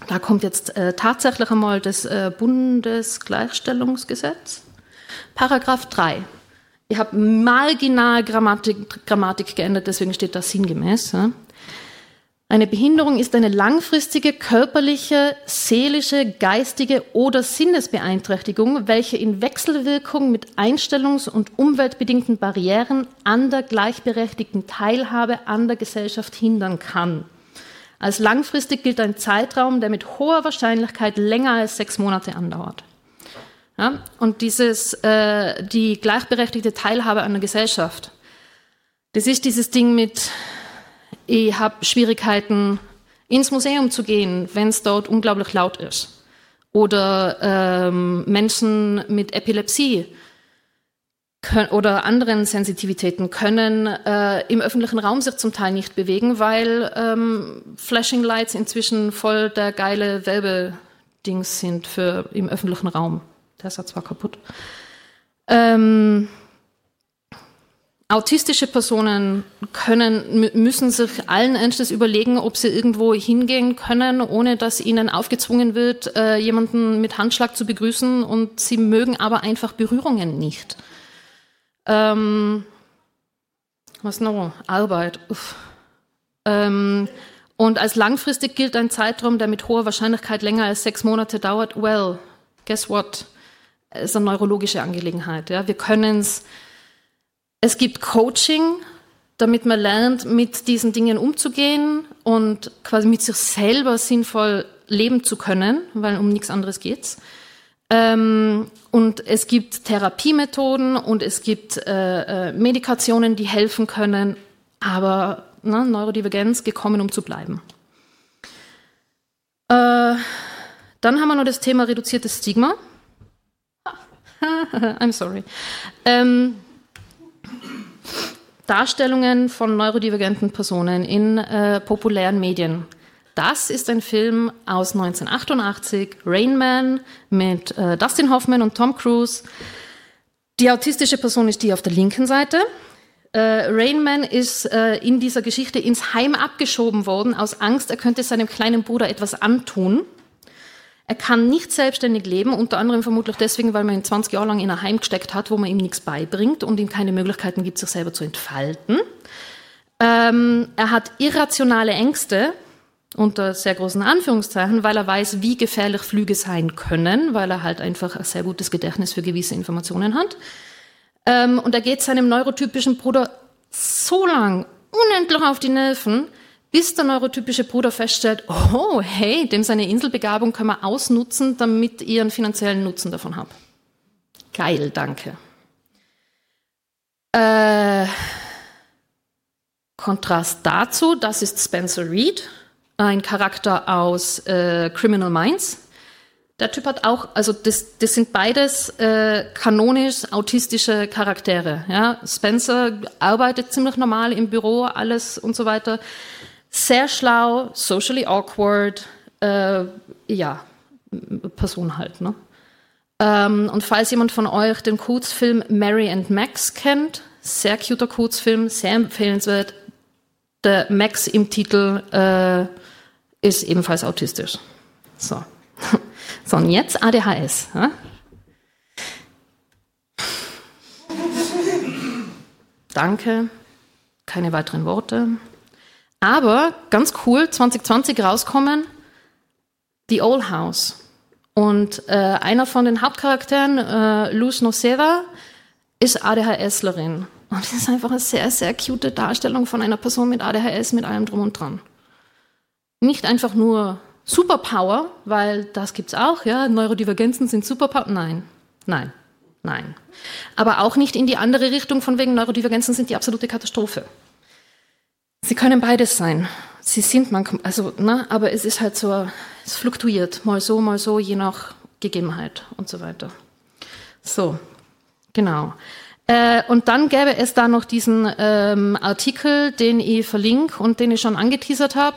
Da kommt jetzt äh, tatsächlich einmal das äh, Bundesgleichstellungsgesetz. Paragraph drei. Ich habe marginal Grammatik, Grammatik geändert, deswegen steht da sinngemäß. Ja. Eine Behinderung ist eine langfristige körperliche, seelische, geistige oder Sinnesbeeinträchtigung, welche in Wechselwirkung mit einstellungs- und umweltbedingten Barrieren an der gleichberechtigten Teilhabe an der Gesellschaft hindern kann. Als langfristig gilt ein Zeitraum, der mit hoher Wahrscheinlichkeit länger als sechs Monate andauert. Ja, und dieses, äh, die gleichberechtigte Teilhabe an der Gesellschaft, das ist dieses Ding mit, ich habe Schwierigkeiten, ins Museum zu gehen, wenn es dort unglaublich laut ist. Oder ähm, Menschen mit Epilepsie können, oder anderen Sensitivitäten können äh, im öffentlichen Raum sich zum Teil nicht bewegen, weil ähm, Flashing Lights inzwischen voll der geile Werbedings sind für im öffentlichen Raum. Der Satz war kaputt. Ähm, autistische Personen können, müssen sich allen Ernstes überlegen, ob sie irgendwo hingehen können, ohne dass ihnen aufgezwungen wird, äh, jemanden mit Handschlag zu begrüßen, und sie mögen aber einfach Berührungen nicht. Ähm, was noch? Arbeit. Ähm, und als langfristig gilt ein Zeitraum, der mit hoher Wahrscheinlichkeit länger als sechs Monate dauert. Well, guess what? Es ist eine neurologische Angelegenheit. Ja? Wir können es, es gibt Coaching, damit man lernt, mit diesen Dingen umzugehen und quasi mit sich selber sinnvoll leben zu können, weil um nichts anderes geht's. Ähm, und es gibt Therapiemethoden und es gibt äh, äh, Medikationen, die helfen können, aber ne, Neurodivergenz gekommen, um zu bleiben. Äh, dann haben wir noch das Thema reduziertes Stigma. I'm sorry. Ähm, Darstellungen von neurodivergenten Personen in äh, populären Medien. Das ist ein Film aus neunzehnhundertachtundachtzig, Rain Man, mit äh, Dustin Hoffman und Tom Cruise. Die autistische Person ist die auf der linken Seite. Äh, Rain Man ist äh, in dieser Geschichte ins Heim abgeschoben worden, aus Angst, er könnte seinem kleinen Bruder etwas antun. Er kann nicht selbstständig leben, unter anderem vermutlich deswegen, weil man ihn zwanzig Jahre lang in ein Heim gesteckt hat, wo man ihm nichts beibringt und ihm keine Möglichkeiten gibt, sich selber zu entfalten. Ähm, er hat irrationale Ängste, unter sehr großen Anführungszeichen, weil er weiß, wie gefährlich Flüge sein können, weil er halt einfach ein sehr gutes Gedächtnis für gewisse Informationen hat. Ähm, und er geht seinem neurotypischen Bruder so lang unendlich auf die Nerven, bis der neurotypische Bruder feststellt, oh, hey, dem seine Inselbegabung können wir ausnutzen, damit ich einen finanziellen Nutzen davon habe. Geil, danke. Äh, Kontrast dazu, das ist Spencer Reid, ein Charakter aus äh, Criminal Minds. Der Typ hat auch, also das, das sind beides äh, kanonisch autistische Charaktere. Ja? Spencer arbeitet ziemlich normal im Büro, alles und so weiter. Sehr schlau, socially awkward, äh, ja, Person halt. Ne? Ähm, und falls jemand von euch den Kurzfilm Mary and Max kennt, sehr cuter Kurzfilm, sehr empfehlenswert. Der Max im Titel äh, ist ebenfalls autistisch. So. So, und jetzt A D H S. Ja? Danke, keine weiteren Worte. Aber ganz cool, zwanzig zwanzig rauskommen, The Owl House. Und äh, einer von den Hauptcharakteren, äh, Luz Noceda, ist ADHSlerin. Und das ist einfach eine sehr, sehr cute Darstellung von einer Person mit A D H S, mit allem drum und dran. Nicht einfach nur Superpower, weil das gibt's auch, ja, Neurodivergenzen sind Superpower. Nein, nein, nein. Aber auch nicht in die andere Richtung, von wegen Neurodivergenzen sind die absolute Katastrophe. Sie können beides sein. Sie sind manchmal, also, ne, aber es ist halt so, es fluktuiert, mal so, mal so, je nach Gegebenheit und so weiter. So, genau. Äh, und dann gäbe es da noch diesen ähm, Artikel, den ich verlinke und den ich schon angeteasert habe.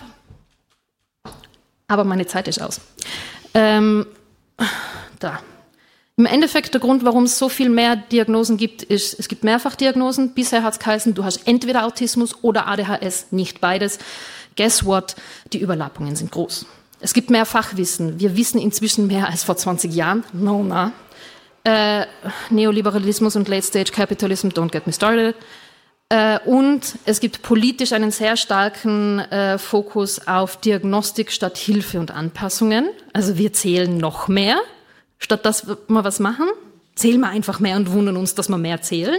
Aber meine Zeit ist aus. Ähm, da. Im Endeffekt der Grund, warum es so viel mehr Diagnosen gibt, ist, es gibt Mehrfachdiagnosen. Bisher hat es geheißen, du hast entweder Autismus oder A D H S, nicht beides. Guess what? Die Überlappungen sind groß. Es gibt mehr Fachwissen. Wir wissen inzwischen mehr als vor zwanzig Jahren. No, na. Äh, Neoliberalismus und Late-Stage Capitalism, don't get me started. Äh, und es gibt politisch einen sehr starken äh, Fokus auf Diagnostik statt Hilfe und Anpassungen. Also wir zählen noch mehr, statt dass wir was machen. Zählen wir einfach mehr und wundern uns, dass wir mehr zählen.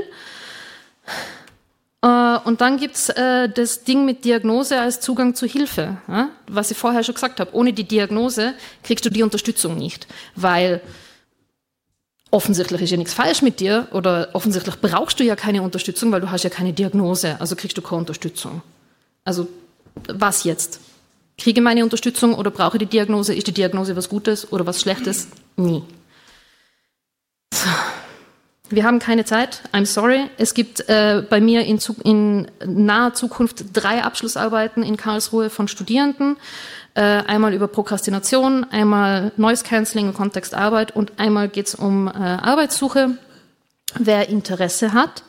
Äh, und dann gibt's äh, das Ding mit Diagnose als Zugang zu Hilfe. Ja? Was ich vorher schon gesagt habe, ohne die Diagnose kriegst du die Unterstützung nicht, weil offensichtlich ist ja nichts falsch mit dir oder offensichtlich brauchst du ja keine Unterstützung, weil du hast ja keine Diagnose, also kriegst du keine Unterstützung. Also was jetzt? Kriege ich meine Unterstützung oder brauche ich die Diagnose? Ist die Diagnose was Gutes oder was Schlechtes? Nie. So. Wir haben keine Zeit, I'm sorry. Es gibt äh, bei mir in, in naher Zukunft drei Abschlussarbeiten in Karlsruhe von Studierenden. Äh, einmal über Prokrastination, einmal Noise Cancelling im Kontext Arbeit und einmal geht es um äh, Arbeitssuche. Wer Interesse hat,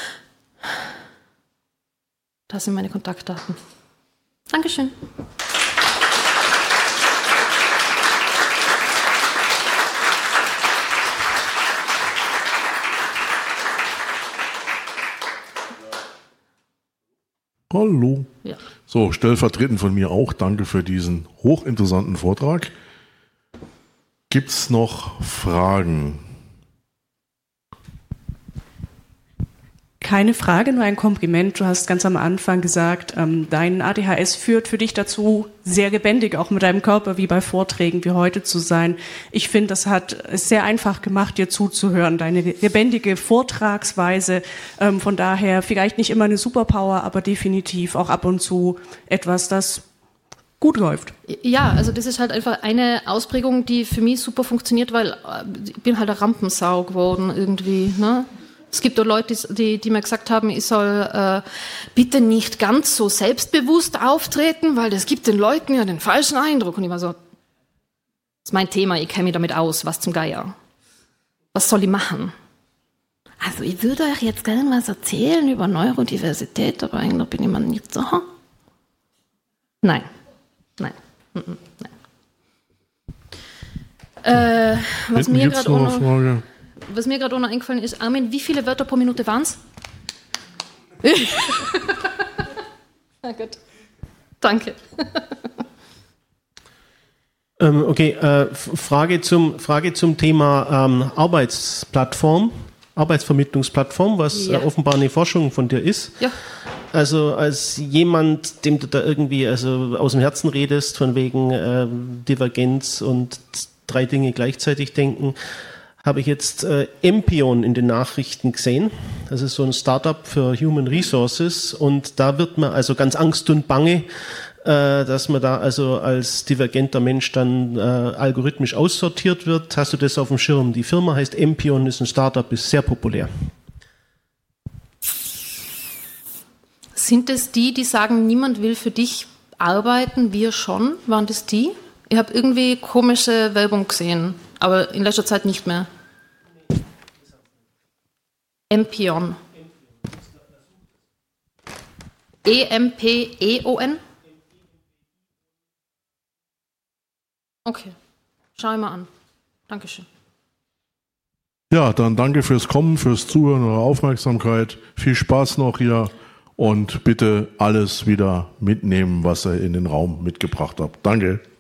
das sind meine Kontaktdaten. Dankeschön. Hallo. Ja. So, stellvertretend von mir auch, danke für diesen hochinteressanten Vortrag. Gibt's noch Fragen? Keine Frage, nur ein Kompliment. Du hast ganz am Anfang gesagt, ähm, dein A D H S führt für dich dazu, sehr lebendig auch mit deinem Körper wie bei Vorträgen wie heute zu sein. Ich finde, das hat es sehr einfach gemacht, dir zuzuhören, deine lebendige Vortragsweise. Ähm, von daher vielleicht nicht immer eine Superpower, aber definitiv auch ab und zu etwas, das gut läuft. Ja, also das ist halt einfach eine Ausprägung, die für mich super funktioniert, weil ich bin halt eine Rampensau geworden irgendwie, ne? Es gibt auch Leute, die, die mir gesagt haben, ich soll äh, bitte nicht ganz so selbstbewusst auftreten, weil das gibt den Leuten ja den falschen Eindruck. Und ich war so, das ist mein Thema, ich kenne mich damit aus, was zum Geier. Was soll ich machen? Also ich würde euch jetzt gerne was erzählen über Neurodiversität, aber eigentlich bin ich mir nicht so. Nein, nein, nein. Äh, was mir gerade auch noch... Frage. Was mir gerade auch noch eingefallen ist, Armin, wie viele Wörter pro Minute waren es? Na gut. Danke. ähm, okay, äh, Frage, zum, Frage zum Thema ähm, Arbeitsplattform, Arbeitsvermittlungsplattform, was ja. äh, offenbar eine Forschung von dir ist. Ja. Also als jemand, dem du da irgendwie also aus dem Herzen redest, von wegen äh, Divergenz und drei Dinge gleichzeitig denken, habe ich jetzt äh, Empion in den Nachrichten gesehen. Das ist so ein Startup für Human Resources und da wird man also ganz Angst und Bange, äh, dass man da also als divergenter Mensch dann äh, algorithmisch aussortiert wird. Hast du das auf dem Schirm? Die Firma heißt Empion, ist ein Startup, ist sehr populär. Sind es die, die sagen, niemand will für dich arbeiten, wir schon? Waren das die? Ich habe irgendwie komische Werbung gesehen. Aber in letzter Zeit nicht mehr. Empion. E M P E O N? Okay, schau ich mal an. Dankeschön. Ja, dann danke fürs Kommen, fürs Zuhören, eure Aufmerksamkeit. Viel Spaß noch hier und bitte alles wieder mitnehmen, was ihr in den Raum mitgebracht habt. Danke.